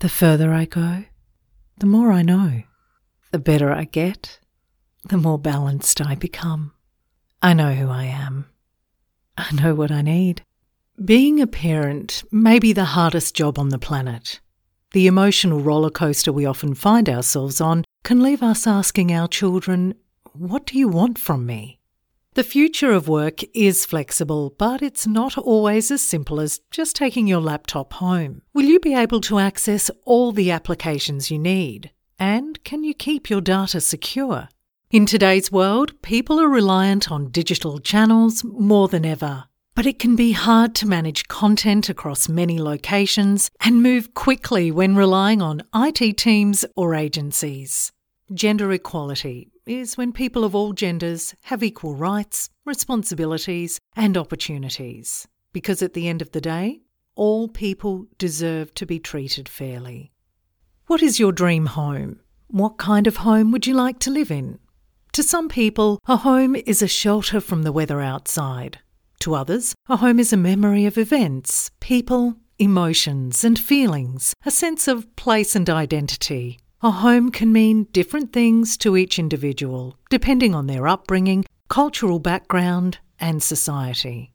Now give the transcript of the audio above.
The further I go, the more I know. The better I get, the more balanced I become. I know who I am. I know what I need. Being a parent may be the hardest job on the planet. The emotional roller coaster we often find ourselves on can leave us asking our children, "What do you want from me?" The future of work is flexible, but it's not always as simple as just taking your laptop home. Will you be able to access all the applications you need? And can you keep your data secure? In today's world, people are reliant on digital channels more than ever. But it can be hard to manage content across many locations and move quickly when relying on IT teams or agencies. Gender equality is when people of all genders have equal rights, responsibilities and opportunities. Because at the end of the day, all people deserve to be treated fairly. What is your dream home? What kind of home would you like to live in? To some people, a home is a shelter from the weather outside. To others, a home is a memory of events, people, emotions and feelings, a sense of place and identity. A home can mean different things to each individual, depending on their upbringing, cultural background and society.